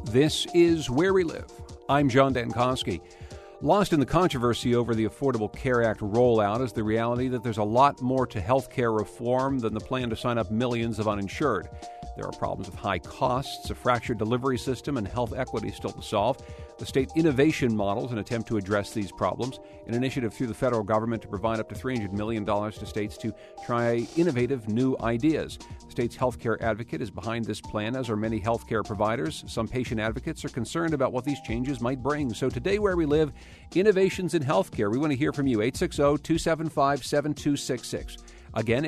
This is Where We Live. I'm John Dankosky. Lost in the controversy over the Affordable Care Act rollout is the reality that there's a lot more to health care reform than the plan to sign up millions of uninsured. There are problems with high costs, a fractured delivery system, and health equity still to solve. The state innovation model is an attempt to address these problems, an initiative through the federal government to provide up to $300 million to states to try innovative new ideas. The state's healthcare advocate is behind this plan, as are many healthcare providers. Some patient advocates are concerned about what these changes might bring. So today, Where We Live, innovations in healthcare. We want to hear from you. 860-275-7266. Again,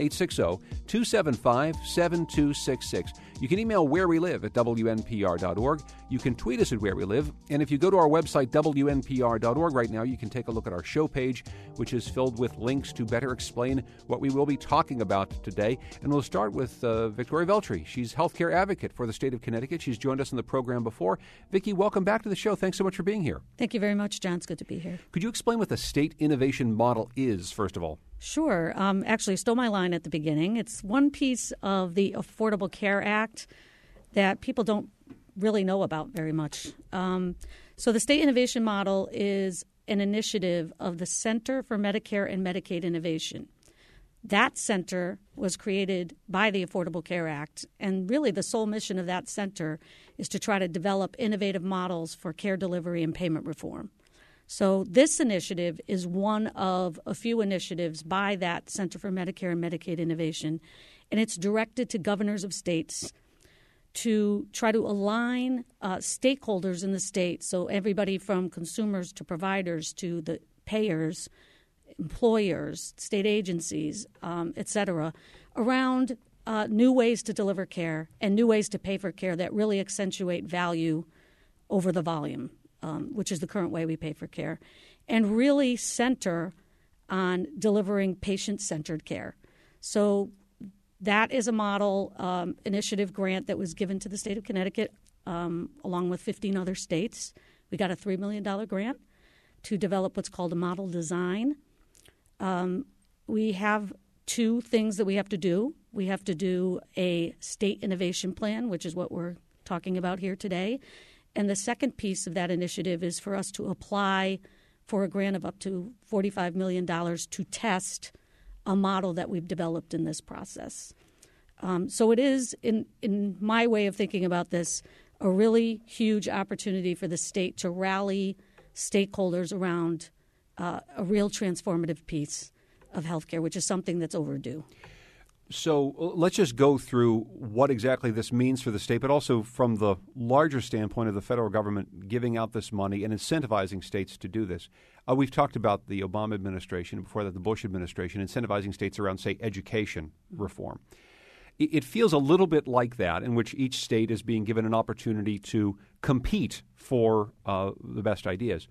860-275-7266. You can email wherewelive@WNPR.org. You can tweet us at Where We Live. And if you go to our website, WNPR.org, right now, you can take a look at our show page, which is filled with links to better explain what we will be talking about today. And we'll start with Victoria Veltri. She's healthcare advocate for the state of Connecticut. She's joined us in the program before. Vicki, welcome back to the show. Thanks so much for being here. Thank you very much, John. It's good to be here. Could you explain what the state innovation model is, first of all? Sure. Actually, stole my line at the beginning. It's one piece of the Affordable Care Act that people don't really know about very much. So the state innovation model is an initiative of the Center for Medicare and Medicaid Innovation. That center was created by the Affordable Care Act, and really the sole mission of that center is to try to develop innovative models for care delivery and payment reform. So this initiative is one of a few initiatives by that Center for Medicare and Medicaid Innovation, and it's directed to governors of states to try to align stakeholders in the state, so everybody from consumers to providers to the payers, employers, state agencies, et cetera, around new ways to deliver care and new ways to pay for care that really accentuate value over the volume. Which is the current way we pay for care, and really center on delivering patient-centered care. So that is a model initiative grant that was given to the state of Connecticut along with 15 other states. We got a $3 million grant to develop what's called a model design. We have two things that we have to do. We have to do a state innovation plan, which is what we're talking about here today. And the second piece of that initiative is for us to apply for a grant of up to $45 million to test a model that we've developed in this process. So it is, in my way of thinking about this, a really huge opportunity for the state to rally stakeholders around a real transformative piece of healthcare, which is something that's overdue. So let's just go through what exactly this means for the state, but also from the larger standpoint of the federal government giving out this money and incentivizing states to do this. We've talked about the Obama administration, before that the Bush administration, incentivizing states around, say, education reform. It feels a little bit like that, in which each state is being given an opportunity to compete for the best ideas.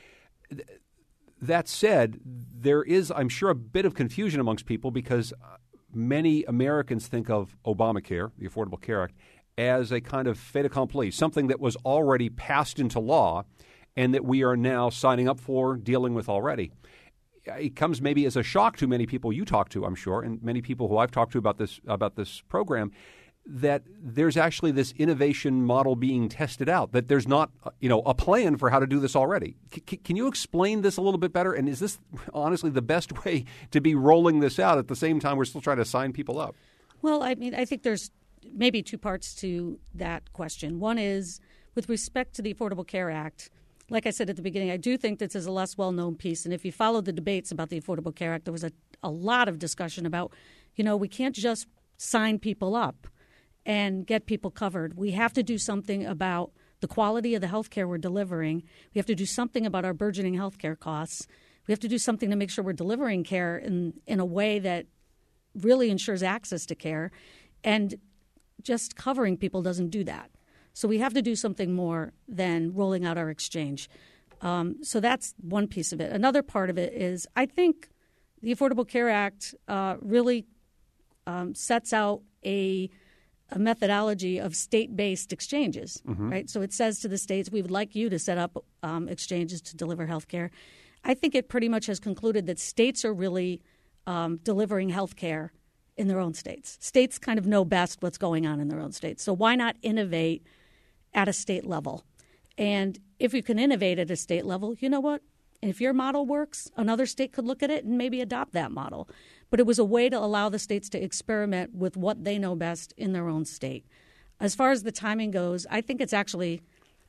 That said, there is, I'm sure, a bit of confusion amongst people because many Americans think of Obamacare, the Affordable Care Act, as a kind of fait accompli, something that was already passed into law and that we are now signing up for, dealing with already. It comes maybe as a shock to many people you talk to, I'm sure, and many people who I've talked to about this program, that there's actually this innovation model being tested out, that there's not, a plan for how to do this already. Can you explain this a little bit better? And is this honestly the best way to be rolling this out at the same time we're still trying to sign people up? Well, I think there's maybe two parts to that question. One is with respect to the Affordable Care Act. Like I said at the beginning, I do think this is a less well-known piece. And if you follow the debates about the Affordable Care Act, there was a lot of discussion about, we can't just sign people up and get people covered. We have to do something about the quality of the health care we're delivering. We have to do something about our burgeoning health care costs. We have to do something to make sure we're delivering care in a way that really ensures access to care. And just covering people doesn't do that. So we have to do something more than rolling out our exchange. So that's one piece of it. Another part of it is I think the Affordable Care Act really sets out a methodology of state-based exchanges, right? So it says to the states, we would like you to set up exchanges to deliver health care. I think it pretty much has concluded that states are really delivering health care in their own states. States kind of know best what's going on in their own states. So why not innovate at a state level. And if you can innovate at a state level, you know what? If your model works, another state could look at it and maybe adopt that model. But it was a way to allow the states to experiment with what they know best in their own state. As far as the timing goes, I think it's actually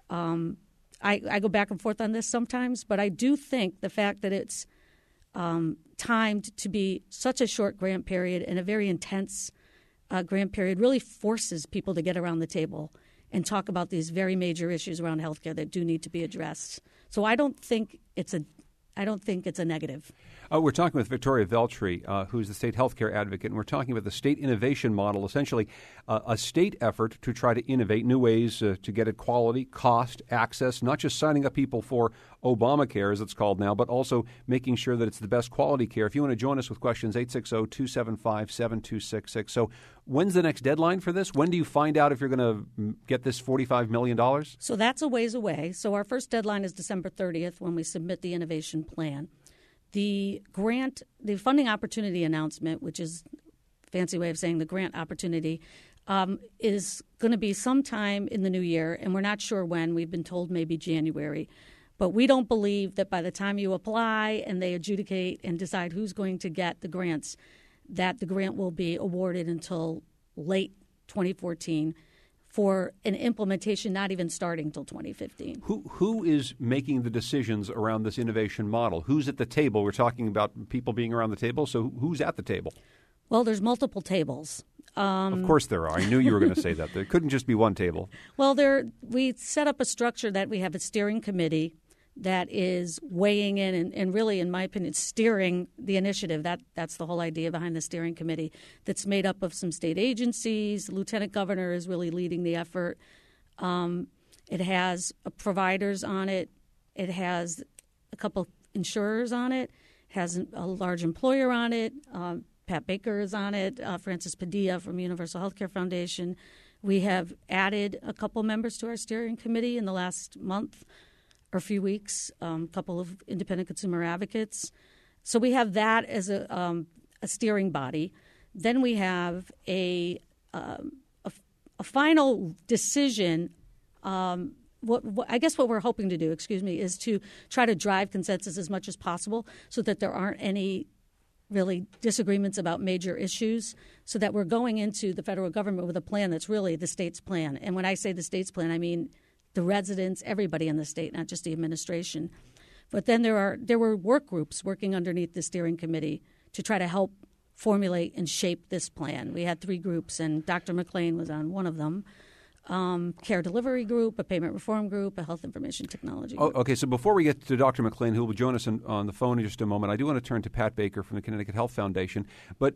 I go back and forth on this sometimes, but I do think the fact that it's timed to be such a short grant period and a very intense grant period really forces people to get around the table and talk about these very major issues around healthcare that do need to be addressed. So I don't think it's a negative. We're talking with Victoria Veltri, who's the state healthcare advocate, and we're talking about the state innovation model, essentially a state effort to try to innovate new ways to get at quality, cost, access, not just signing up people for Obamacare, as it's called now, but also making sure that it's the best quality care. If you want to join us with questions, 860-275-7266. So when's the next deadline for this? When do you find out if you're going to get this $45 million? So that's a ways away. So our first deadline is December 30th when we submit the innovation plan. The funding opportunity announcement, which is a fancy way of saying the grant opportunity, is going to be sometime in the new year, and we're not sure when. We've been told maybe January. But we don't believe that by the time you apply and they adjudicate and decide who's going to get the grants, that the grant will be awarded until late 2014 for an implementation not even starting until 2015. Who is making the decisions around this innovation model? Who's at the table? We're talking about people being around the table, so who's at the table? Well, there's multiple tables. Of course there are. I knew you were going to say that. There couldn't just be one table. Well, we set up a structure that we have a steering committee that is weighing in and really, in my opinion, steering the initiative. That's the whole idea behind the steering committee, that's made up of some state agencies. The lieutenant governor is really leading the effort. It has providers on it. It has a couple insurers on it. It has a large employer on it. Pat Baker is on it. Francis Padilla from Universal Healthcare Foundation. We have added a couple members to our steering committee in the last month or a few weeks, a couple of independent consumer advocates. So we have that as a steering body. Then we have a final decision. I guess what we're hoping to do, is to try to drive consensus as much as possible so that there aren't any really disagreements about major issues, so that we're going into the federal government with a plan that's really the state's plan. And when I say the state's plan, I mean the residents, everybody in the state, not just the administration. But then there were work groups working underneath the steering committee to try to help formulate and shape this plan. We had 3 groups, and Dr. McLean was on one of them. Care delivery group, a payment reform group, a health information technology group. Okay, so before we get to Dr. McLean, who will join us on the phone in just a moment, I do want to turn to Pat Baker from the Connecticut Health Foundation. But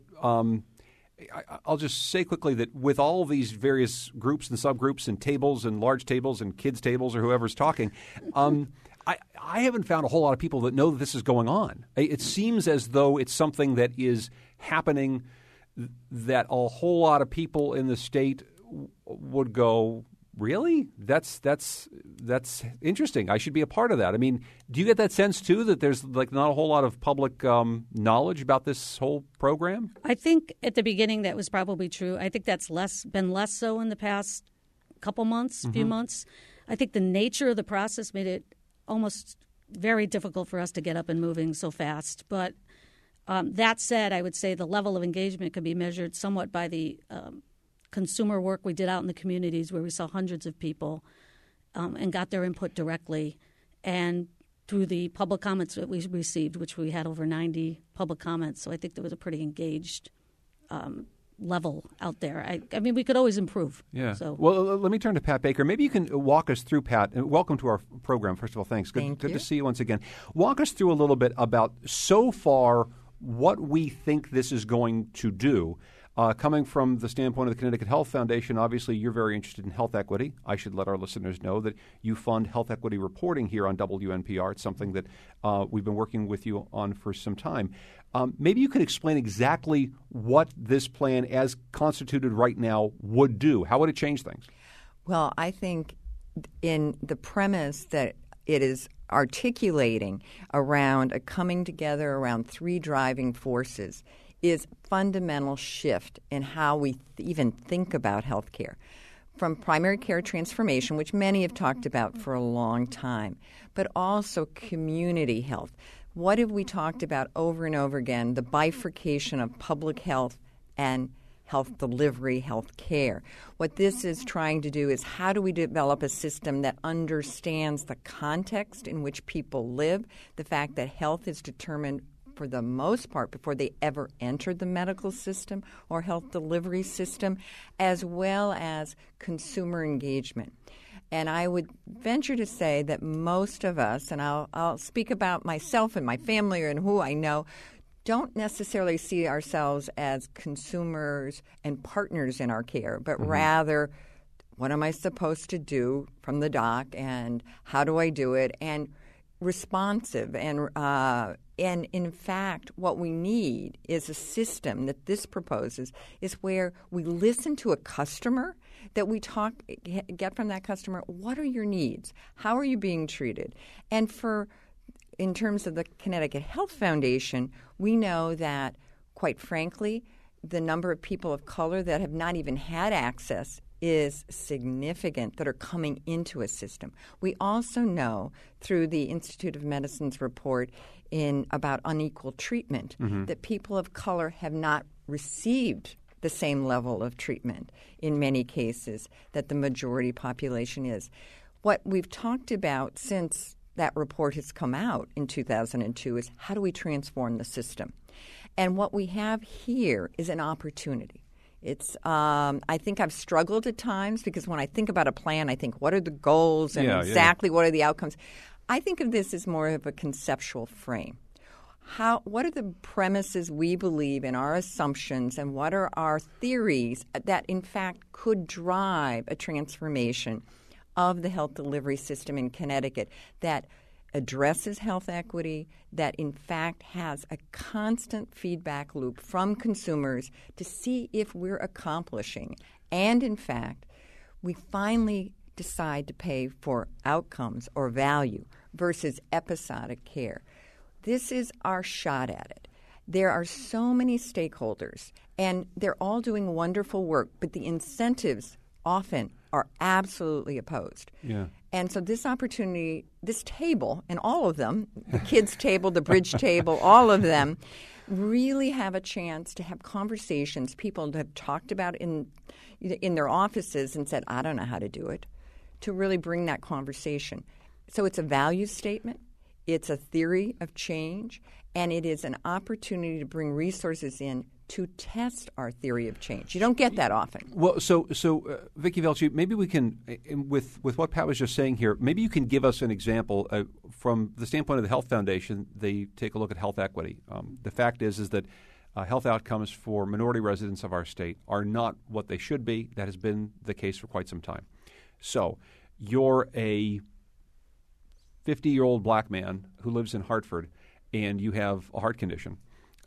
I'll just say quickly that with all these various groups and subgroups and tables and large tables and kids' tables or whoever's talking, I haven't found a whole lot of people that know that this is going on. It seems as though it's something that is happening that a whole lot of people in the state would go, really? That's interesting. I should be a part of that. I mean, do you get that sense, too, that there's not a whole lot of public knowledge about this whole program? I think at the beginning that was probably true. I think that's been less so in the past couple months, few months. I think the nature of the process made it almost very difficult for us to get up and moving so fast. But that said, I would say the level of engagement could be measured somewhat by the consumer work we did out in the communities, where we saw hundreds of people and got their input directly, and through the public comments that we received, which we had over 90 public comments. So I think there was a pretty engaged level out there. I mean, we could always improve. Yeah. So. Well, let me turn to Pat Baker. Maybe you can walk us through, Pat. And welcome to our program. First of all, thanks. Good to see you once again. Walk us through a little bit about so far what we think this is going to do. Coming from the standpoint of the Connecticut Health Foundation, obviously you're very interested in health equity. I should let our listeners know that you fund health equity reporting here on WNPR. It's something that we've been working with you on for some time. Maybe you could explain exactly what this plan, as constituted right now, would do. How would it change things? Well, I think in the premise that it is articulating around a coming together around 3 driving forces is fundamental shift in how we even think about healthcare. from primary care transformation, which many have talked about for a long time, but also community health. What have we talked about over and over again? The bifurcation of public health and health delivery, health care. What this is trying to do is how do we develop a system that understands the context in which people live, the fact that health is determined for the most part before they ever entered the medical system or health delivery system, as well as consumer engagement. And I would venture to say that most of us, and I'll speak about myself and my family and who I know, don't necessarily see ourselves as consumers and partners in our care, but rather, what am I supposed to do from the doc and how do I do it? And responsive. And in fact, what we need is a system that this proposes is where we listen to a customer, that we get from that customer, what are your needs? How are you being treated? And in terms of the Connecticut Health Foundation, we know that, quite frankly, the number of people of color that have not even had access is significant that are coming into a system. We also know through the Institute of Medicine's report about unequal treatment that people of color have not received the same level of treatment in many cases that the majority population is. What we've talked about since that report has come out in 2002 is how do we transform the system? And what we have here is an opportunity. It's I think I've struggled at times because when I think about a plan, I think, what are the goals and exactly what are the outcomes? I think of this as more of a conceptual frame. What are the premises we believe in, our assumptions, and what are our theories that, in fact, could drive a transformation of the health delivery system in Connecticut that addresses health equity, that in fact has a constant feedback loop from consumers to see if we're accomplishing. And in fact, we finally decide to pay for outcomes or value versus episodic care. This is our shot at it. There are so many stakeholders, and they're all doing wonderful work, but the incentives often are absolutely opposed. Yeah. And so this opportunity, this table, and all of them, the kids' table, the bridge table, all of them, really have a chance to have conversations people have talked about in their offices and said, I don't know how to do it, to really bring that conversation. So it's a value statement. It's a theory of change, and it is an opportunity to bring resources in to test our theory of change. You don't get that often. Well, so Vicki Velci, maybe we can, with what Pat was just saying here, maybe you can give us an example from the standpoint of the Health Foundation. They take a look at health equity. The fact is that health outcomes for minority residents of our state are not what they should be. That has been the case for quite some time. So you're a 50-year-old black man who lives in Hartford, and you have a heart condition.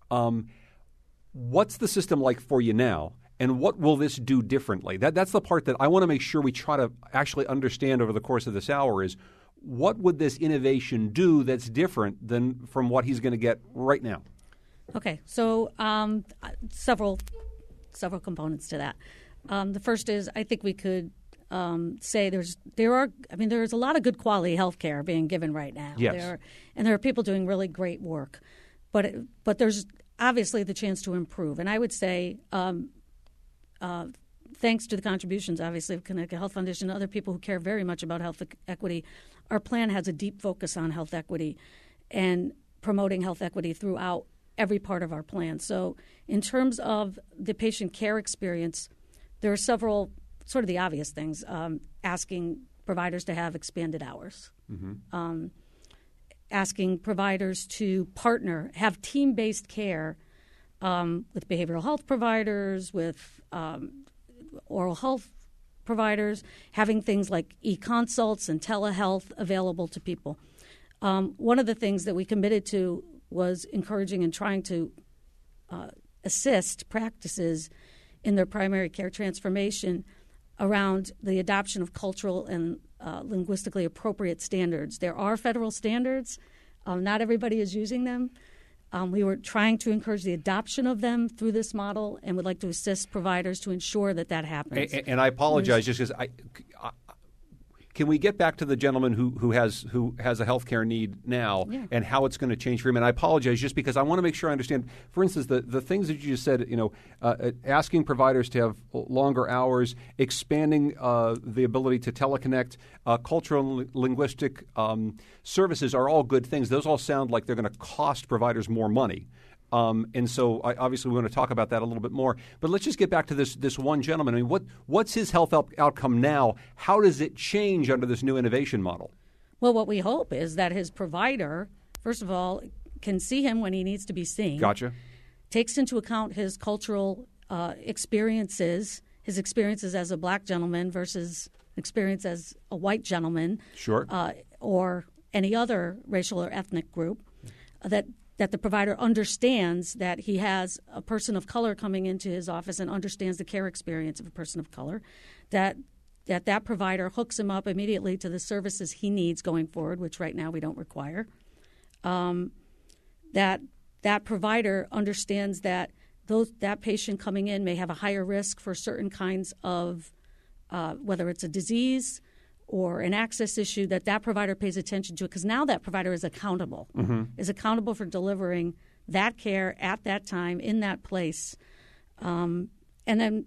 What's the system like for you now, and what will this do differently? That's the part that I want to make sure we try to actually understand over the course of this hour is what would this innovation do that's different than from what he's going to get right now? Okay, so several components to that. The first is I think we could say there's a lot of good quality health care being given right now. Yes. There are people doing really great work, but there's obviously the chance to improve. And I would say thanks to the contributions, obviously, of Connecticut Health Foundation and other people who care very much about health equity, our plan has a deep focus on health equity and promoting health equity throughout every part of our plan. So in terms of the patient care experience, there are several sort of the obvious things, asking providers to have expanded hours, asking providers to partner, have team-based care with behavioral health providers, with oral health providers, having things like e-consults and telehealth available to people. One of the things that we committed to was encouraging and trying to assist practices in their primary care transformation around the adoption of cultural and linguistically appropriate standards. There are federal standards. Not everybody is using them. We were trying to encourage the adoption of them through this model and would like to assist providers to ensure that happens. And I apologize just because can we get back to the gentleman who has a healthcare need now and how it's going to change for him? And I apologize just because I want to make sure I understand. For instance, the things that you just said, asking providers to have longer hours, expanding the ability to teleconnect, cultural and linguistic services are all good things. Those all sound like they're going to cost providers more money. And so obviously we want to talk about that a little bit more. But let's just get back to this one gentleman. I mean, what's his health outcome now? How does it change under this new innovation model? Well, what we hope is that his provider, first of all, can see him when he needs to be seen. Gotcha. Takes into account his cultural experiences, his experiences as a black gentleman versus experience as a white gentleman. Sure. Or any other racial or ethnic group, that the provider understands that he has a person of color coming into his office and understands the care experience of a person of color, that provider hooks him up immediately to the services he needs going forward, which right now we don't require, that provider understands that that patient coming in may have a higher risk for certain kinds of, whether it's a disease or an access issue, that provider pays attention to it, because now that provider is accountable, is accountable for delivering that care at that time in that place. And then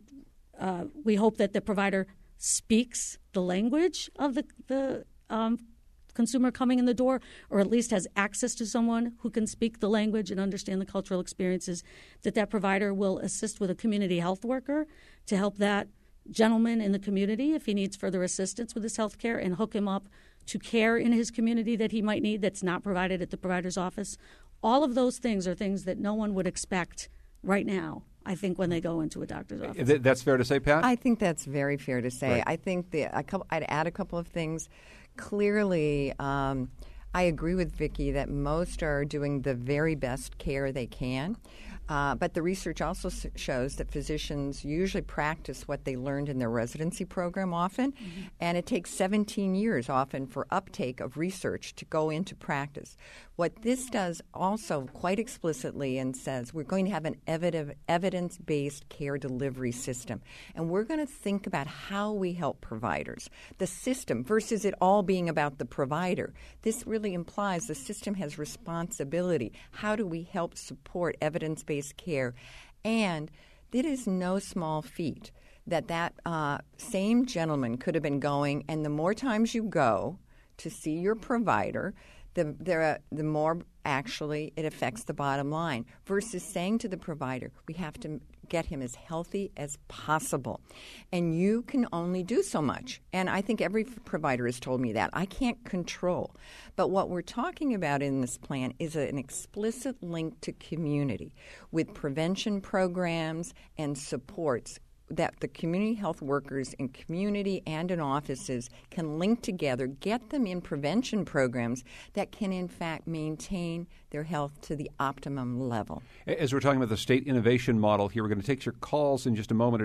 we hope that the provider speaks the language of the consumer coming in the door, or at least has access to someone who can speak the language and understand the cultural experiences, that provider will assist with a community health worker to help that gentleman in the community if he needs further assistance with his health care, and hook him up to care in his community that he might need that's not provided at the provider's office. All of those things are things that no one would expect right now, I think, when they go into a doctor's office. That's fair to say, Pat? I think that's very fair to say. Right. I think I'd add a couple of things. Clearly, I agree with Vicki that most are doing the very best care they can. But the research also shows that physicians usually practice what they learned in their residency program often, and it takes 17 years often for uptake of research to go into practice. What this does also quite explicitly and says we're going to have an evidence-based care delivery system, and we're going to think about how we help providers. The system versus it all being about the provider. This really implies the system has responsibility. How do we help support evidence-based care? And it is no small feat that same gentleman could have been going, and the more times you go to see your provider, the more actually it affects the bottom line, versus saying to the provider, we have to get him as healthy as possible. And you can only do so much. And I think every provider has told me that. I can't control. But what we're talking about in this plan is an explicit link to community with prevention programs and supports that the community health workers in community and in offices can link together, get them in prevention programs that can, in fact, maintain their health to the optimum level. As we're talking about the state innovation model here, we're going to take your calls in just a moment at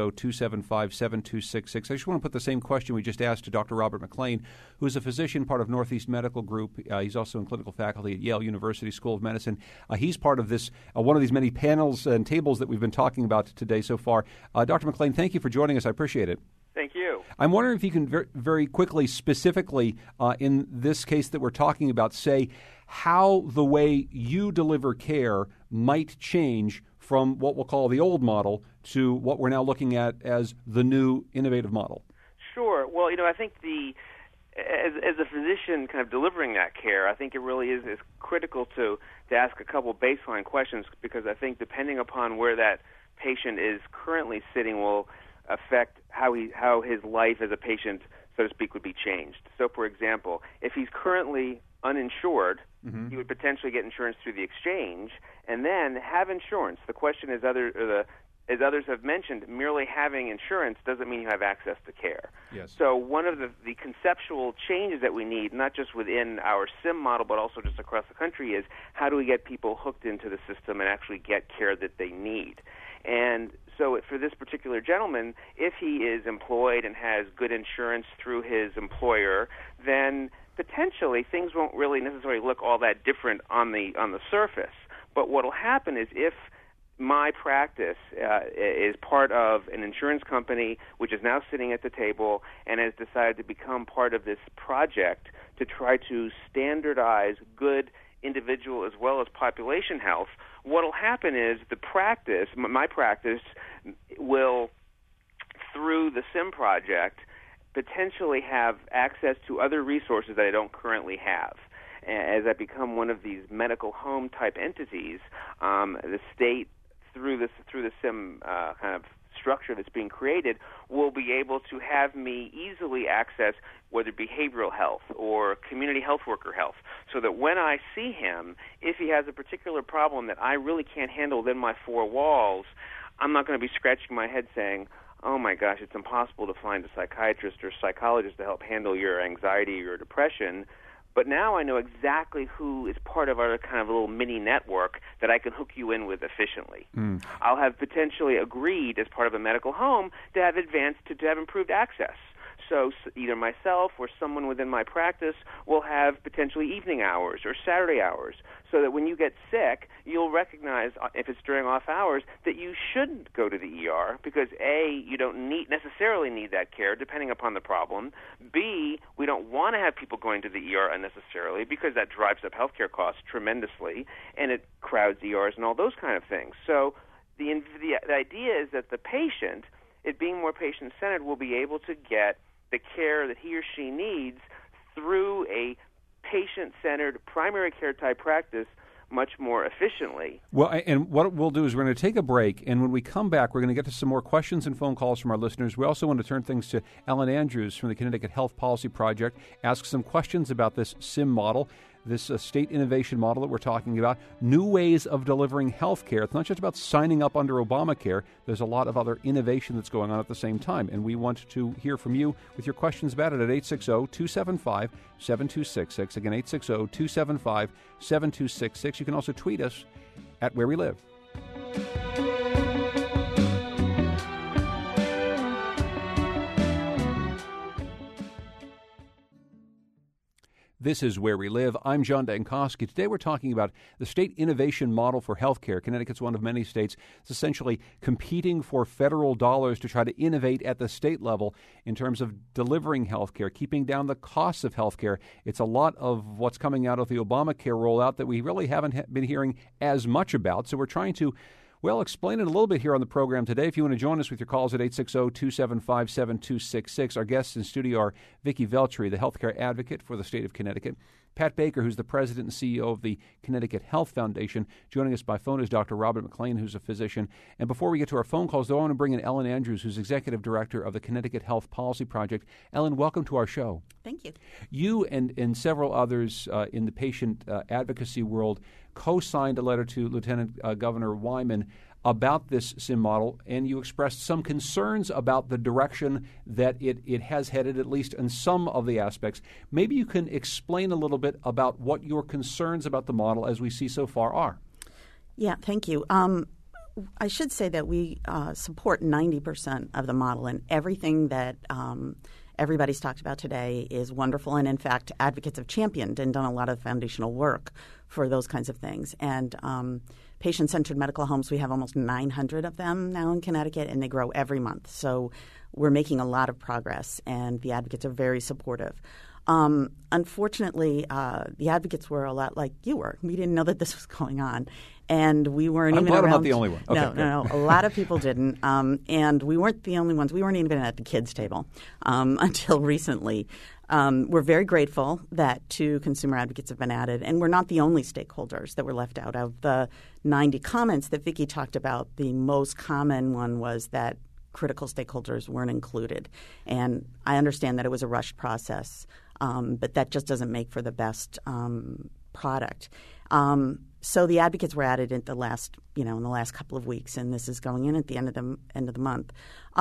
860-275-7266. I just want to put the same question we just asked to Dr. Robert McLean, who is a physician, part of Northeast Medical Group. He's also in clinical faculty at Yale University School of Medicine. He's part of this, one of these many panels and tables that we've been talking about today so far. Dr. McLean, thank you for joining us. I appreciate it. Thank you. I'm wondering if you can very quickly, specifically in this case that we're talking about, say how the way you deliver care might change from what we'll call the old model to what we're now looking at as the new innovative model. Sure. Well, I think as a physician kind of delivering that care, I think it really is critical to ask a couple baseline questions, because I think depending upon where that patient is currently sitting will affect how his life as a patient, so to speak, would be changed. So, for example, if he's currently uninsured, he would potentially get insurance through the exchange and then have insurance. The question is, as others have mentioned, merely having insurance doesn't mean you have access to care. Yes. So one of the conceptual changes that we need, not just within our SIM model, but also just across the country, is how do we get people hooked into the system and actually get care that they need? And so for this particular gentleman, if he is employed and has good insurance through his employer, then potentially things won't really necessarily look all that different on the surface. But what will happen is if my practice is part of an insurance company which is now sitting at the table and has decided to become part of this project to try to standardize good individual as well as population health, what will happen is the practice, my practice, will, through the SIM project, potentially have access to other resources that I don't currently have. As I become one of these medical home type entities, the state, through the SIM kind of structure that's being created, will be able to have me easily access whether behavioral health or community health worker health, so that when I see him, if he has a particular problem that I really can't handle within my four walls, I'm not going to be scratching my head saying, oh my gosh, it's impossible to find a psychiatrist or psychologist to help handle your anxiety or your depression. But now I know exactly who is part of our kind of little mini network that I can hook you in with efficiently. I'll have potentially agreed as part of a medical home to have to have improved access. So either myself or someone within my practice will have potentially evening hours or Saturday hours, so that when you get sick, you'll recognize, if it's during off hours, that you shouldn't go to the ER because, A, you don't necessarily need that care depending upon the problem. B, we don't want to have people going to the ER unnecessarily because that drives up healthcare costs tremendously, and it crowds ERs and all those kind of things. So the idea is that the patient, it being more patient-centered, will be able to get the care that he or she needs through a patient-centered primary care type practice much more efficiently. Well, and what we'll do is we're going to take a break, and when we come back, we're going to get to some more questions and phone calls from our listeners. We also want to turn things to Ellen Andrews from the Connecticut Health Policy Project, ask some questions about this SIM model, this state innovation model that we're talking about, new ways of delivering health care. It's not just about signing up under Obamacare. There's a lot of other innovation that's going on at the same time, and we want to hear from you with your questions about it at 860-275-7266. Again, 860-275-7266. You can also tweet us at Where We Live. This is Where We Live. I'm John Dankosky. Today we're talking about the state innovation model for healthcare. Connecticut's one of many states. It's essentially competing for federal dollars to try to innovate at the state level in terms of delivering healthcare, keeping down the costs of healthcare. It's a lot of what's coming out of the Obamacare rollout that we really haven't been hearing as much about. So we're trying to explain it a little bit here on the program today. If you want to join us with your calls at 860-275-7266. Our guests in studio are Vicki Veltri, the healthcare advocate for the state of Connecticut. Pat Baker, who's the president and CEO of the Connecticut Health Foundation. Joining us by phone is Dr. Robert McLean, who's a physician. And before we get to our phone calls, though, I want to bring in Ellen Andrews, who's executive director of the Connecticut Health Policy Project. Ellen, welcome to our show. Thank you. You and several others in the patient advocacy world co-signed a letter to Lieutenant Governor Wyman about this SIM model, and you expressed some concerns about the direction that it has headed, at least in some of the aspects. Maybe you can explain a little bit about what your concerns about the model as we see so far are. Yeah, thank you. I should say that we support 90% of the model, and everything that everybody's talked about today is wonderful. And in fact, advocates have championed and done a lot of foundational work for those kinds of things. And patient-centered medical homes, we have almost 900 of them now in Connecticut, and they grow every month. So we're making a lot of progress, and the advocates are very supportive. Unfortunately, the advocates were a lot like you were. We didn't know that this was going on, and we weren't even around. I'm not the only one. Okay, no. A lot of people didn't, and we weren't the only ones. We weren't even at the kids' table until recently. We're very grateful that 2 consumer advocates have been added, and we're not the only stakeholders that were left out. Of the 90 comments that Vicki talked about, the most common one was that critical stakeholders weren't included. And I understand that it was a rushed process, but that just doesn't make for the best product. So the advocates were added in the last couple of weeks, and this is going in at the end of the month.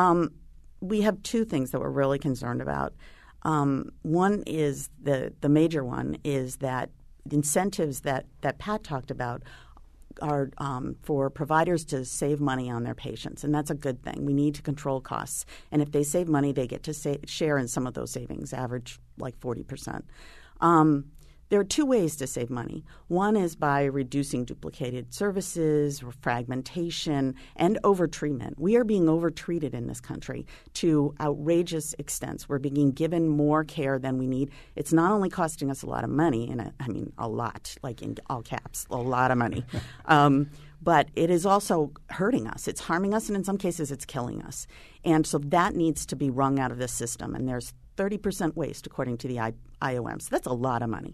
We have 2 things that we're really concerned about. One is the major one is that the incentives that Pat talked about are for providers to save money on their patients, and that's a good thing. We need to control costs, and if they save money, they get to share in some of those savings, average like 40%. There are two ways to save money. One is by reducing duplicated services, fragmentation, and overtreatment. We are being overtreated in this country to outrageous extents. We're being given more care than we need. It's not only costing us a lot of money, a lot, like in all caps, a lot of money, but it is also hurting us. It's harming us, and in some cases it's killing us. And so that needs to be wrung out of this system, and there's 30% waste, according to the IOM. So that's a lot of money.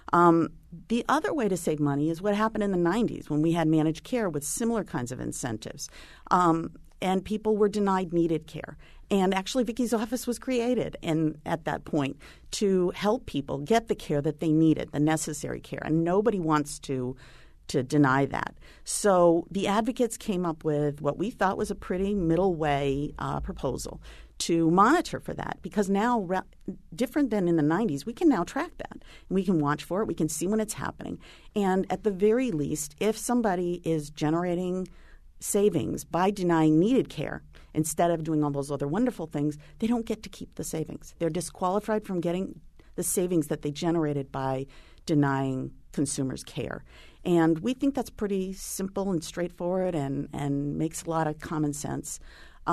The other way to save money is what happened in the 90s when we had managed care with similar kinds of incentives. And people were denied needed care. And actually, Vicki's office was created at that point to help people get the care that they needed, the necessary care. And nobody wants to deny that. So the advocates came up with what we thought was a pretty middle way proposal to monitor for that, because now, different than in the 90s, we can now track that. We can watch for it. We can see when it's happening. And at the very least, if somebody is generating savings by denying needed care instead of doing all those other wonderful things, they don't get to keep the savings. They're disqualified from getting the savings that they generated by denying consumers care. And we think that's pretty simple and straightforward and makes a lot of common sense.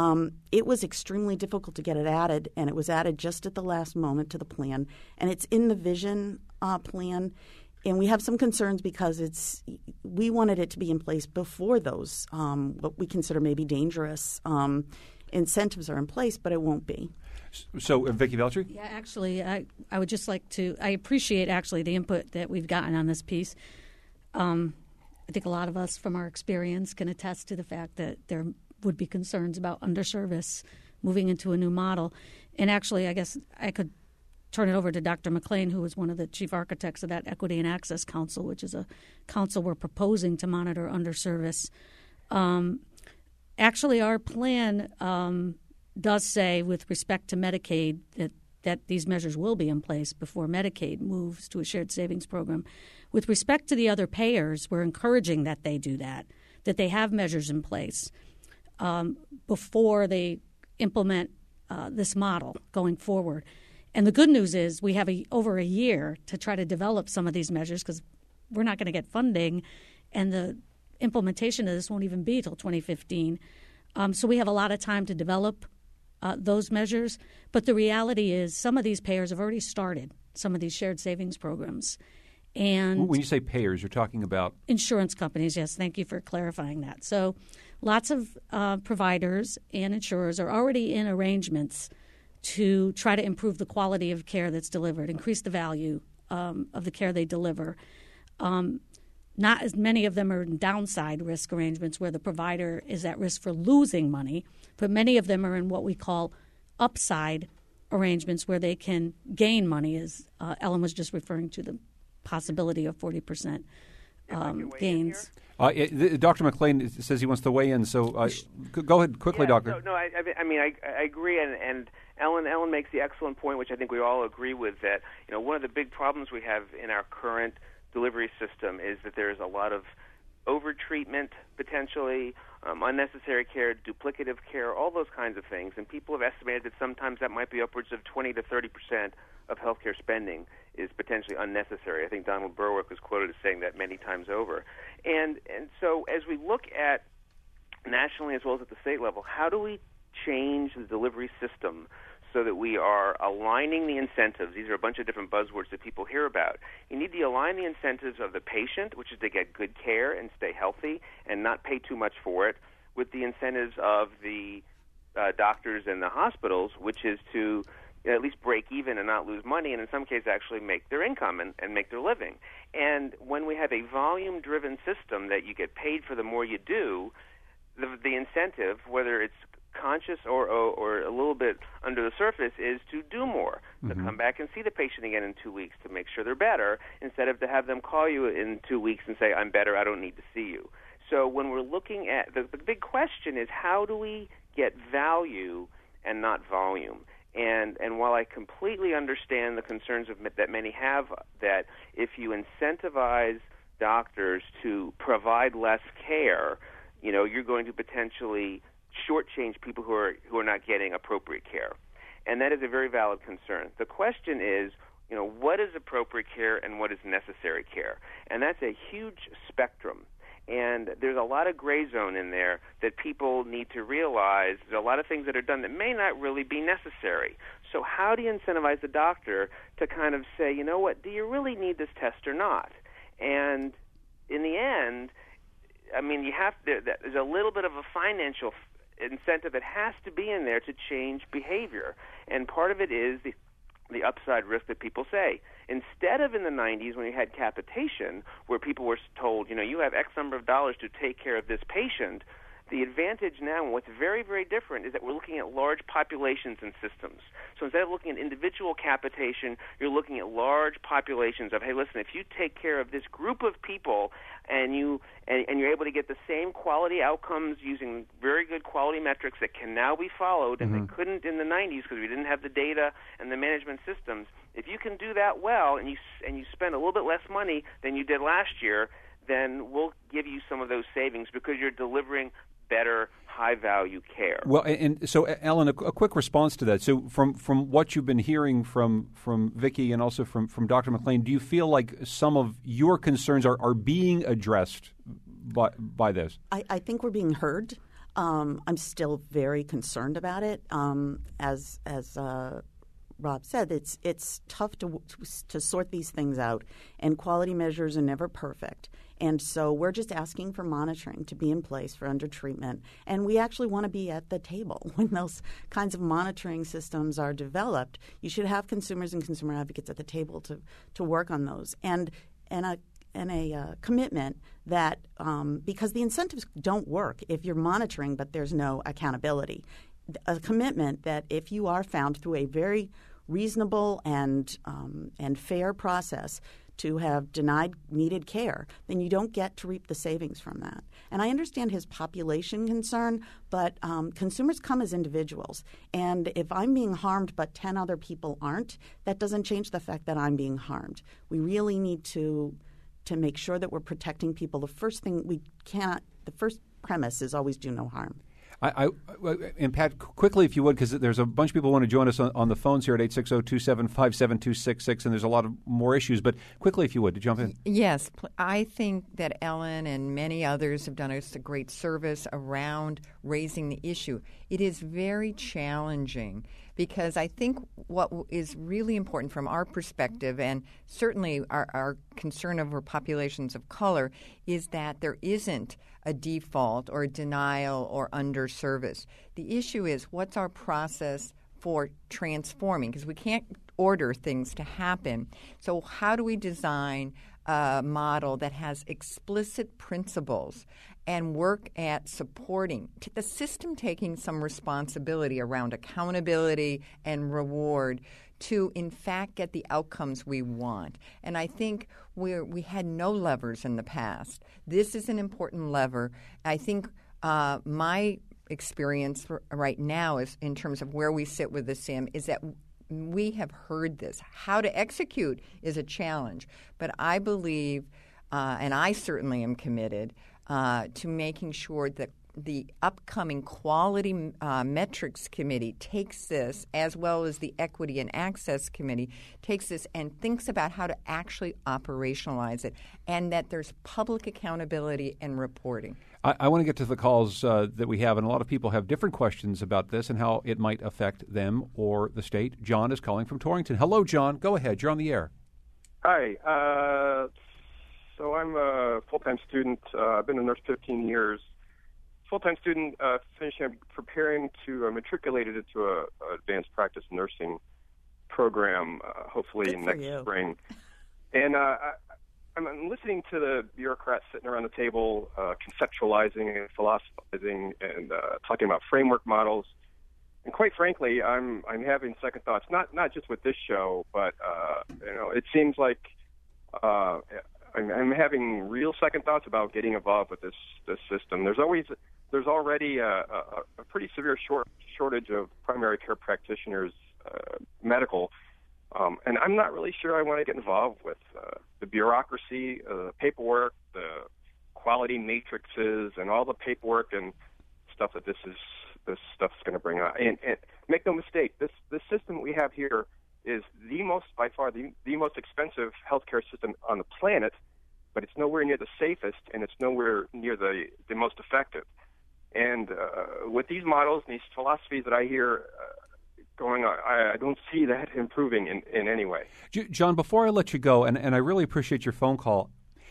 It was extremely difficult to get it added, and it was added just at the last moment to the plan. And it's in the vision plan, and we have some concerns because we wanted it to be in place before those what we consider maybe dangerous incentives are in place, but it won't be. So, Vicki Veltri? Yeah, actually, I would just like to – I appreciate actually the input that we've gotten on this piece. I think a lot of us from our experience can attest to the fact that there would be concerns about underservice moving into a new model. And actually, I guess I could turn it over to Dr. McLean, who was one of the chief architects of that Equity and Access Council, which is a council we're proposing to monitor underservice. Actually, our plan does say, with respect to Medicaid, that these measures will be in place before Medicaid moves to a shared savings program. With respect to the other payers, we're encouraging that they do that they have measures in place before they implement this model going forward. And the good news is we have over a year to try to develop some of these measures, because we're not going to get funding, and the implementation of this won't even be till 2015. So we have a lot of time to develop those measures. But the reality is some of these payers have already started some of these shared savings programs. And when you say payers, you're talking about? Insurance companies, yes. Thank you for clarifying that. So lots of providers and insurers are already in arrangements to try to improve the quality of care that's delivered, increase the value of the care they deliver. Not as many of them are in downside risk arrangements where the provider is at risk for losing money, but many of them are in what we call upside arrangements where they can gain money, as Ellen was just referring to the possibility of 40% gains. Dr. McLean says he wants to weigh in, so go ahead quickly, Doctor. No, I agree, and Ellen makes the excellent point, which I think we all agree with, that one of the big problems we have in our current delivery system is that there's a lot of overtreatment, potentially, unnecessary care, duplicative care, all those kinds of things. And people have estimated that sometimes that might be upwards of 20 to 30% of healthcare spending is potentially unnecessary. I think Donald Berwick was quoted as saying that many times over. And so as we look at nationally as well as at the state level, how do we change the delivery system so that we are aligning the incentives? These are a bunch of different buzzwords that people hear about. You need to align the incentives of the patient, which is to get good care and stay healthy and not pay too much for it, with the incentives of the doctors and the hospitals, which is to at least break even and not lose money, and in some cases actually make their income and make their living. And when we have a volume-driven system that you get paid for the more you do, the incentive, whether it's conscious or a little bit under the surface, is to do more, to come back and see the patient again in 2 weeks to make sure they're better, instead of to have them call you in 2 weeks and say, I'm better, I don't need to see you. So when we're looking at the big question is, how do we get value and not volume? And while I completely understand the concerns that many have, that if you incentivize doctors to provide less care, you're going to potentially shortchange people who are not getting appropriate care. And that is a very valid concern. The question is, what is appropriate care and what is necessary care. And that's a huge spectrum. And there's a lot of gray zone in there that people need to realize. There's a lot of things that are done that may not really be necessary. So how do you incentivize the doctor to kind of say, you know what, do you really need this test or not? And in the end, I mean, there's a little bit of a financial incentive that has to be in there to change behavior. And part of it is the upside risk that people say. Instead of in the 90s when you had capitation, where people were told, you have X number of dollars to take care of this patient, the advantage now, and what's very, very different, is that we're looking at large populations and systems. So instead of looking at individual capitation, you're looking at large populations of, hey, listen, if you take care of this group of people and you're able to get the same quality outcomes using very good quality metrics that can now be followed, and they couldn't in the 90s because we didn't have the data and the management systems. If you can do that well and you spend a little bit less money than you did last year, then we'll give you some of those savings because you're delivering better, high-value care. Well, and so, Ellen, a quick response to that. So from what you've been hearing from Vicki and also from Dr. McLean, do you feel like some of your concerns are being addressed by this? I think we're being heard. I'm still very concerned about it. As Rob said, it's tough to sort these things out, and quality measures are never perfect. And so we're just asking for monitoring to be in place for undertreatment. And we actually want to be at the table when those kinds of monitoring systems are developed. You should have consumers and consumer advocates at the table to work on those. And a commitment that because the incentives don't work if you're monitoring but there's no accountability. A commitment that if you are found through a very reasonable and fair process to have denied needed care, then you don't get to reap the savings from that. And I understand his population concern, but consumers come as individuals. And if I'm being harmed but 10 other people aren't, that doesn't change the fact that I'm being harmed. We really need to make sure that we're protecting people. The first premise is always do no harm. And Pat, quickly, if you would, because there's a bunch of people who want to join us on the phones here at 860-275-7266, and there's a lot of more issues. But quickly, if you would, to jump in. Yes. I think that Ellen and many others have done us a great service around raising the issue. It is very challenging because I think what is really important from our perspective, and certainly our concern over populations of color, is that there isn't a default or a denial or underservice. The issue is, what's our process for transforming? Because we can't order things to happen. So how do we design a model that has explicit principles and work at supporting the system, taking some responsibility around accountability and reward to, in fact, get the outcomes we want? And I think we had no levers in the past. This is an important lever. I think my experience right now is, in terms of where we sit with the SIM, is that we have heard this. How to execute is a challenge. But I believe, and I certainly am committed, to making sure that the upcoming Quality Metrics Committee takes this, as well as the Equity and Access Committee, takes this and thinks about how to actually operationalize it, and that there's public accountability and reporting. I want to get to the calls that we have, and a lot of people have different questions about this and how it might affect them or the state. John is calling from Torrington. Hello, John. Go ahead. You're on the air. Hi. So I'm a full-time student. I've been a nurse 15 years. Full-time student, finishing, preparing to matriculate into a advanced practice nursing program, hopefully next spring. And I'm listening to the bureaucrats sitting around the table, conceptualizing and philosophizing and talking about framework models. And quite frankly, I'm having second thoughts. Not just with this show, but it seems like I'm having real second thoughts about getting involved with this system. There's already a pretty severe shortage of primary care practitioners, medical, and I'm not really sure I want to get involved with the bureaucracy, the paperwork, the quality matrices, and all the paperwork and stuff that this stuff's going to bring out. And make no mistake, this system we have here is by far the most expensive healthcare system on the planet, but it's nowhere near the safest, and it's nowhere near the most effective. And with these models and these philosophies that I hear going on, I don't see that improving in any way. John, before I let you go, and I really appreciate your phone call,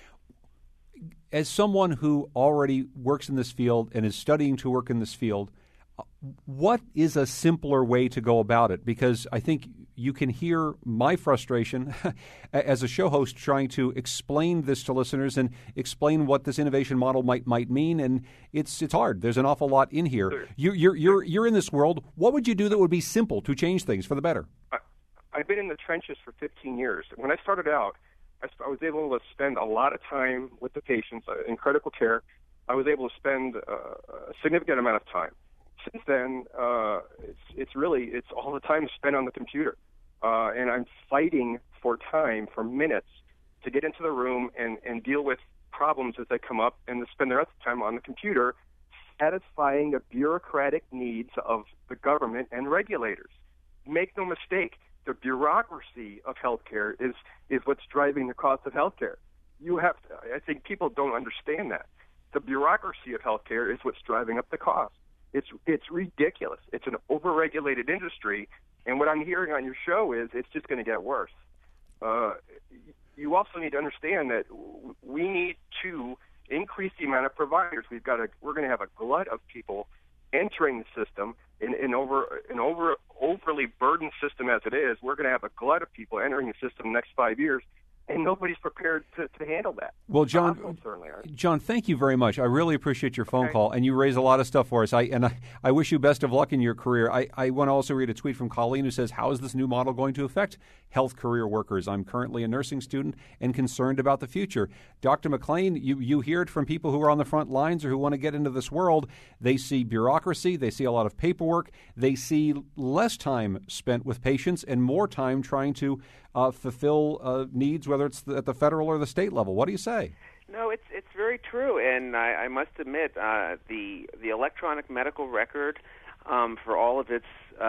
as someone who already works in this field and is studying to work in this field, what is a simpler way to go about it? Because I think you can hear my frustration as a show host trying to explain this to listeners and explain what this innovation model might mean, and it's hard. There's an awful lot in here. You're in this world. What would you do that would be simple to change things for the better? I've been in the trenches for 15 years. When I started out, I was able to spend a lot of time with the patients in critical care. I was able to spend a significant amount of time. Since then, it's all the time spent on the computer, and I'm fighting for time, for minutes, to get into the room and deal with problems as they come up, and to spend the rest of the time on the computer, satisfying the bureaucratic needs of the government and regulators. Make no mistake, the bureaucracy of healthcare is what's driving the cost of healthcare. I think people don't understand that. The bureaucracy of healthcare is what's driving up the cost. It's ridiculous. It's an overregulated industry, and what I'm hearing on your show is it's just going to get worse. You also need to understand that we need to increase the amount of providers. We're going to have a glut of people entering the system in an overly burdened system as it is. We're going to have a glut of people entering the system in the next 5 years. And nobody's prepared to handle that. Well, John, certainly aren't. John, thank you very much. I really appreciate your phone call, and you raise a lot of stuff for us. I wish you best of luck in your career. I want to also read a tweet from Colleen who says, how is this new model going to affect health career workers? I'm currently a nursing student and concerned about the future. Dr. McLean, you hear it from people who are on the front lines or who want to get into this world. They see bureaucracy. They see a lot of paperwork. They see less time spent with patients and more time trying to fulfill needs, whether it's at the federal or the state level. What do you say? No, it's very true, and I must admit the electronic medical record, for all of its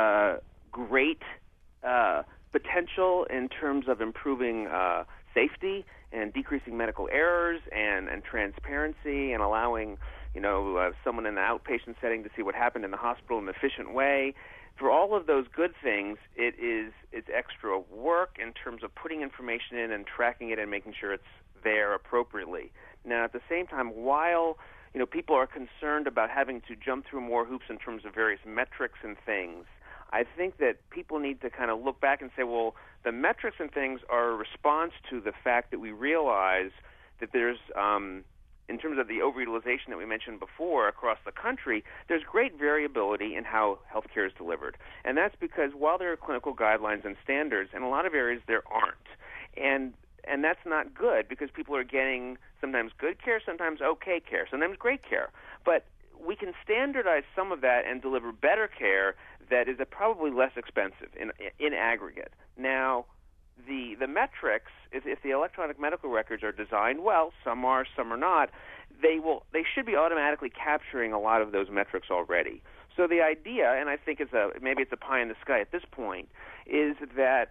great potential in terms of improving safety and decreasing medical errors and transparency and allowing someone in the outpatient setting to see what happened in the hospital in an efficient way. For all of those good things, it's extra work in terms of putting information in and tracking it and making sure it's there appropriately. Now, at the same time, while people are concerned about having to jump through more hoops in terms of various metrics and things, I think that people need to kind of look back and say, well, the metrics and things are a response to the fact that we realize that there's in terms of the overutilization that we mentioned before across the country, there's great variability in how healthcare is delivered. And that's because while there are clinical guidelines and standards, in a lot of areas there aren't. And that's not good because people are getting sometimes good care, sometimes okay care, sometimes great care. But we can standardize some of that and deliver better care that is probably less expensive in aggregate. Now, the metrics, if the electronic medical records are designed well, some are not, they should be automatically capturing a lot of those metrics already. So the idea, and I think maybe it's a pie in the sky at this point, is that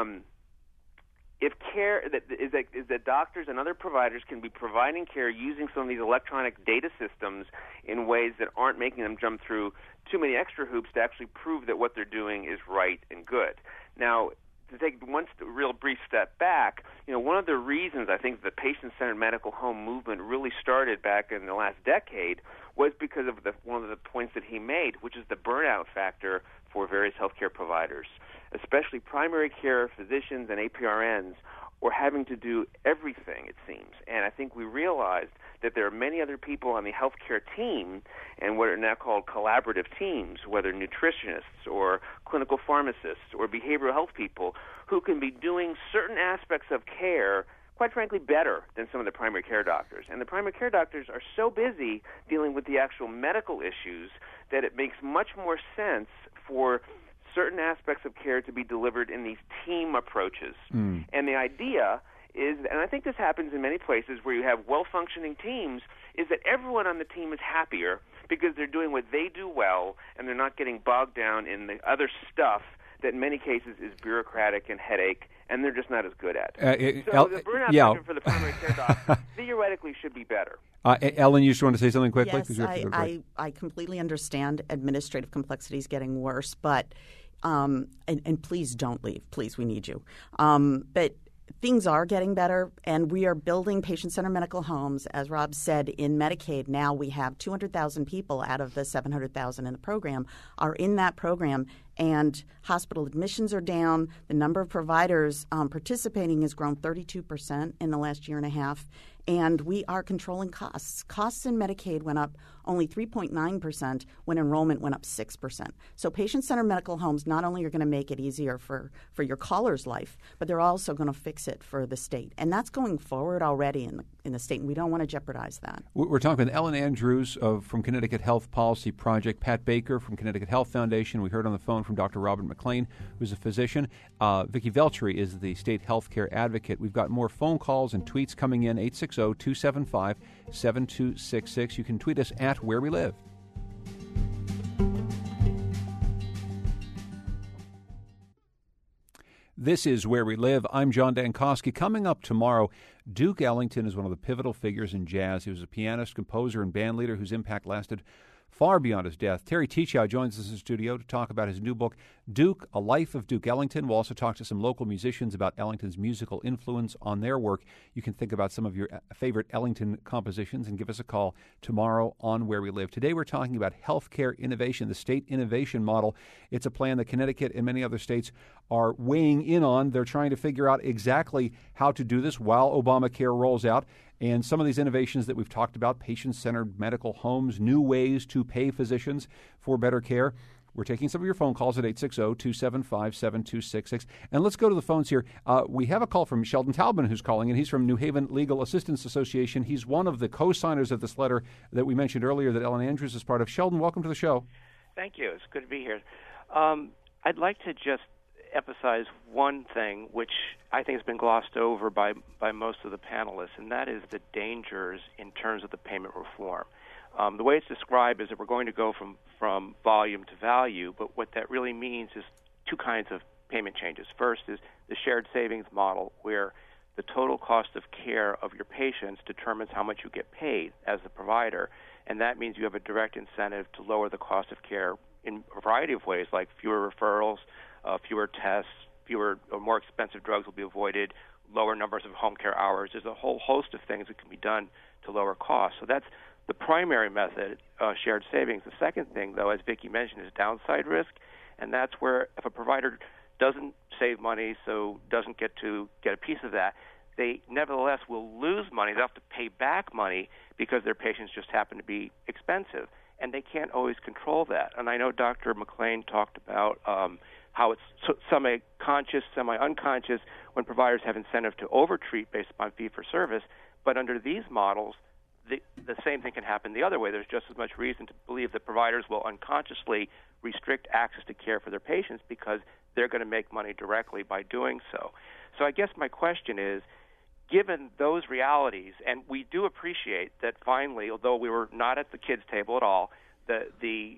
that doctors and other providers can be providing care using some of these electronic data systems in ways that aren't making them jump through too many extra hoops to actually prove that what they're doing is right and good. Now, to take one real brief step back, one of the reasons I think the patient-centered medical home movement really started back in the last decade was because of one of the points that he made, which is the burnout factor for various healthcare providers, especially primary care physicians and APRNs, were having to do everything, it seems. And I think we realized that there are many other people on the healthcare team and what are now called collaborative teams, whether nutritionists or clinical pharmacists or behavioral health people, who can be doing certain aspects of care, quite frankly, better than some of the primary care doctors. And the primary care doctors are so busy dealing with the actual medical issues that it makes much more sense for certain aspects of care to be delivered in these team approaches. And the idea is, and I think this happens in many places where you have well-functioning teams, is that everyone on the team is happier because they're doing what they do well and they're not getting bogged down in the other stuff that in many cases is bureaucratic and headache, and they're just not as good at. The burnout section for the primary care doc theoretically should be better. Ellen, you just want to say something quickly? Yes, I completely understand administrative complexity is getting worse, but and please don't leave. Please, we need you. But things are getting better, and we are building patient-centered medical homes. As Rob said, in Medicaid now we have 200,000 people out of the 700,000 in the program are in that program, and hospital admissions are down. The number of providers participating has grown 32% in the last year and a half, and we are controlling costs. Costs in Medicaid went up only 3.9% when enrollment went up 6%. So patient-centered medical homes not only are going to make it easier for your caller's life, but they're also going to fix it for the state. And that's going forward already in the state, and we don't want to jeopardize that. We're talking with Ellen Andrews from Connecticut Health Policy Project, Pat Baker from Connecticut Health Foundation. We heard on the phone from Dr. Robert McLean, who's a physician. Vicki Veltri is the state health care advocate. We've got more phone calls and tweets coming in, 860-275-7266. You can tweet us at Where We Live. This is Where We Live. I'm John Dankosky. Coming up tomorrow, Duke Ellington is one of the pivotal figures in jazz. He was a pianist, composer, and bandleader whose impact lasted far beyond his death. Terry Teachow joins us in the studio to talk about his new book, Duke, A Life of Duke Ellington. We'll also talk to some local musicians about Ellington's musical influence on their work. You can think about some of your favorite Ellington compositions and give us a call tomorrow on Where We Live. Today we're talking about healthcare innovation, the state innovation model. It's a plan that Connecticut and many other states are weighing in on. They're trying to figure out exactly how to do this while Obamacare rolls out. And some of these innovations that we've talked about, patient-centered medical homes, new ways to pay physicians for better care. We're taking some of your phone calls at 860-275-7266. And let's go to the phones here. We have a call from Sheldon Talbot, who's calling, and he's from New Haven Legal Assistance Association. He's one of the co-signers of this letter that we mentioned earlier that Ellen Andrews is part of. Sheldon, welcome to the show. Thank you. It's good to be here. I'd like to just emphasize one thing which I think has been glossed over by most of the panelists, and that is the dangers in terms of the payment reform. The way it's described is that we're going to go from volume to value, but what that really means is two kinds of payment changes. First is the shared savings model, where the total cost of care of your patients determines how much you get paid as the provider, and that means you have a direct incentive to lower the cost of care in a variety of ways, like fewer referrals, fewer tests, fewer or more expensive drugs will be avoided, lower numbers of home care hours. There's a whole host of things that can be done to lower costs. So that's the primary method, shared savings. The second thing, though, as Vicki mentioned, is downside risk, and that's where if a provider doesn't save money, so doesn't get a piece of that, they nevertheless will lose money. They'll have to pay back money because their patients just happen to be expensive, and they can't always control that. And I know Dr. McLean talked about how it's semi-conscious, semi-unconscious when providers have incentive to overtreat based upon fee-for-service. But under these models, the same thing can happen the other way. There's just as much reason to believe that providers will unconsciously restrict access to care for their patients because they're going to make money directly by doing so. So I guess my question is, given those realities, and we do appreciate that finally, although we were not at the kids' table at all, the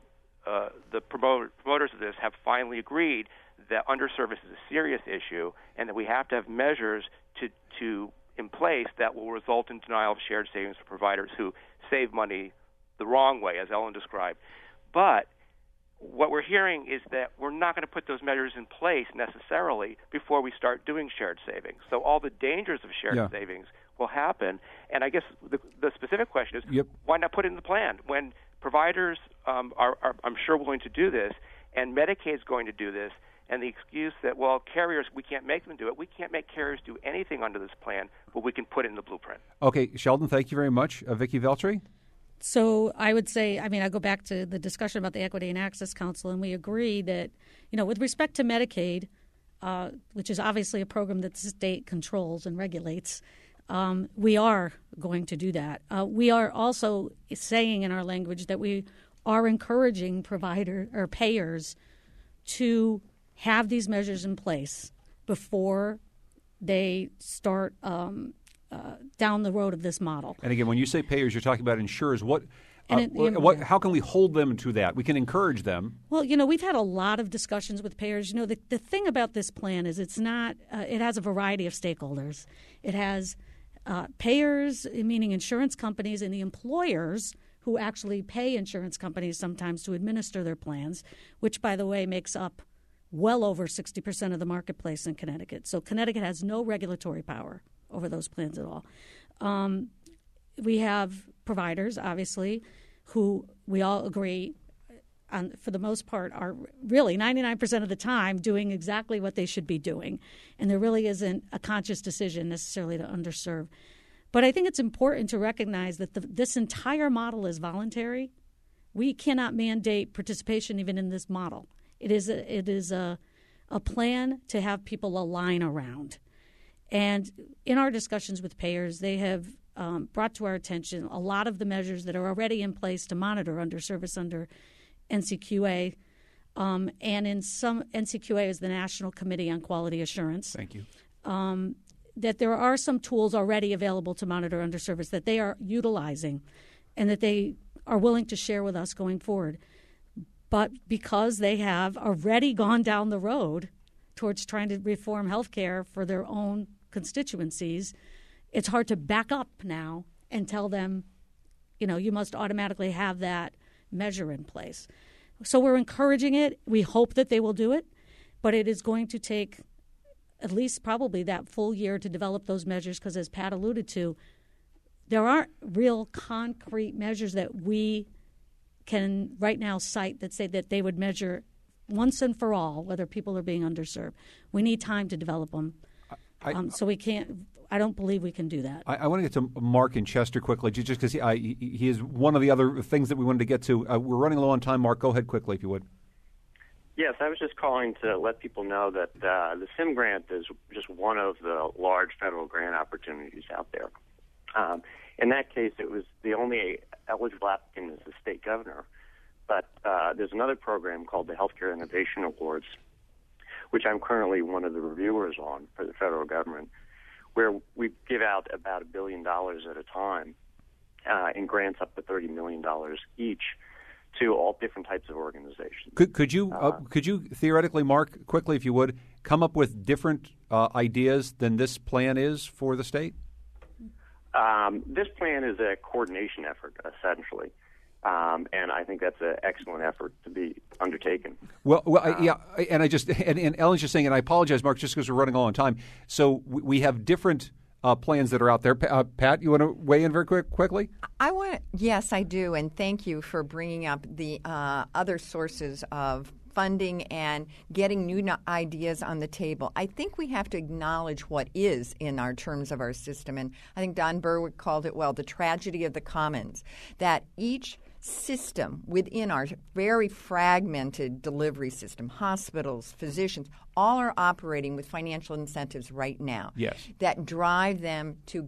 promoters of this have finally agreed that underservice is a serious issue and that we have to have measures to in place that will result in denial of shared savings for providers who save money the wrong way, as Ellen described. But what we're hearing is that we're not going to put those measures in place necessarily before we start doing shared savings. So all the dangers of shared savings will happen. And I guess the specific question is, why not put it in the plan when providers are, I'm sure, willing to do this, and Medicaid is going to do this, and the excuse that, well, carriers, we can't make them do it. We can't make carriers do anything under this plan, but we can put it in the blueprint. Okay, Sheldon, thank you very much. Vicki Veltri? So I would say, I go back to the discussion about the Equity and Access Council, and we agree that, with respect to Medicaid, which is obviously a program that the state controls and regulates, we are going to do that. We are also saying in our language that we are encouraging payers to have these measures in place before they start down the road of this model. And again, when you say payers, you're talking about insurers. What And how can we hold them to that? We can encourage them. Well, we've had a lot of discussions with payers. The thing about this plan is it's not. It has a variety of stakeholders. It has payers, meaning insurance companies, and the employers who actually pay insurance companies sometimes to administer their plans, which, by the way, makes up well over 60% of the marketplace in Connecticut. So Connecticut has no regulatory power over those plans at all. We have providers, obviously, who we all agree, for the most part, are really 99% of the time doing exactly what they should be doing. And there really isn't a conscious decision necessarily to underserve. But I think it's important to recognize that this entire model is voluntary. We cannot mandate participation even in this model. It is a plan to have people align around. And in our discussions with payers, they have brought to our attention a lot of the measures that are already in place to monitor underservice under NCQA. And in some, NCQA is the National Committee on Quality Assurance. Thank you. That there are some tools already available to monitor underservice that they are utilizing and that they are willing to share with us going forward. But because they have already gone down the road towards trying to reform health care for their own constituencies, it's hard to back up now and tell them, you must automatically have that measure in place. So we're encouraging it. We hope that they will do it, but it is going to take at least probably that full year to develop those measures because, as Pat alluded to, there aren't real concrete measures that we can right now cite that say that they would measure once and for all whether people are being underserved. We need time to develop them. So we can't. I don't believe we can do that. I want to get to Mark in Chester quickly, just because he is one of the other things that we wanted to get to. We're running low on time. Mark, go ahead quickly if you would. Yes, I was just calling to let people know that the SIM grant is just one of the large federal grant opportunities out there. In that case, it was the only eligible applicant is the state governor. But there's another program called the Healthcare Innovation Awards, which I'm currently one of the reviewers on for the federal government, where we give out about $1 billion at a time in grants up to $30 million each to all different types of organizations. Could you theoretically, Mark, quickly if you would, come up with different ideas than this plan is for the state? This plan is a coordination effort, essentially. And I think that's an excellent effort to be undertaken. Well, and Ellen's just saying, and I apologize, Mark, just because we're running low on time. So we have different plans that are out there. Pat, you want to weigh in very quickly? Yes, I do, and thank you for bringing up the other sources of funding and getting new ideas on the table. I think we have to acknowledge what is in our terms of our system, and I think Don Berwick called it the tragedy of the commons, that each system within our very fragmented delivery system, hospitals, physicians, all are operating with financial incentives right now. Yes. That drive them to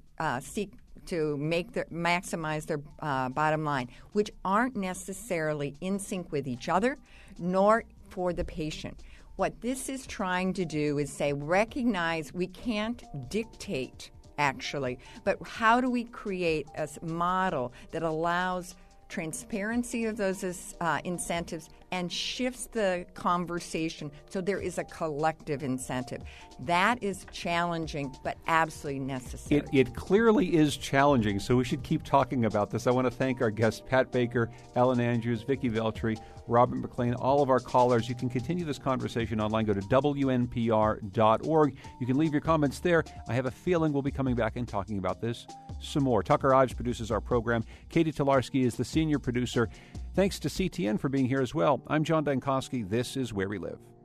maximize their bottom line, which aren't necessarily in sync with each other, nor for the patient. What this is trying to do is say, recognize we can't dictate, actually, but how do we create a model that allows transparency of those incentives and shifts the conversation so there is a collective incentive. That is challenging, but absolutely necessary. It clearly is challenging, so we should keep talking about this. I want to thank our guests, Pat Baker, Ellen Andrews, Vicki Veltri, Robert McLean, all of our callers. You can continue this conversation online. Go to WNPR.org. You can leave your comments there. I have a feeling we'll be coming back and talking about this some more. Tucker Ives produces our program. Katie Tolarski is the senior producer. Thanks to CTN for being here as well. I'm John Dankosky. This is Where We Live.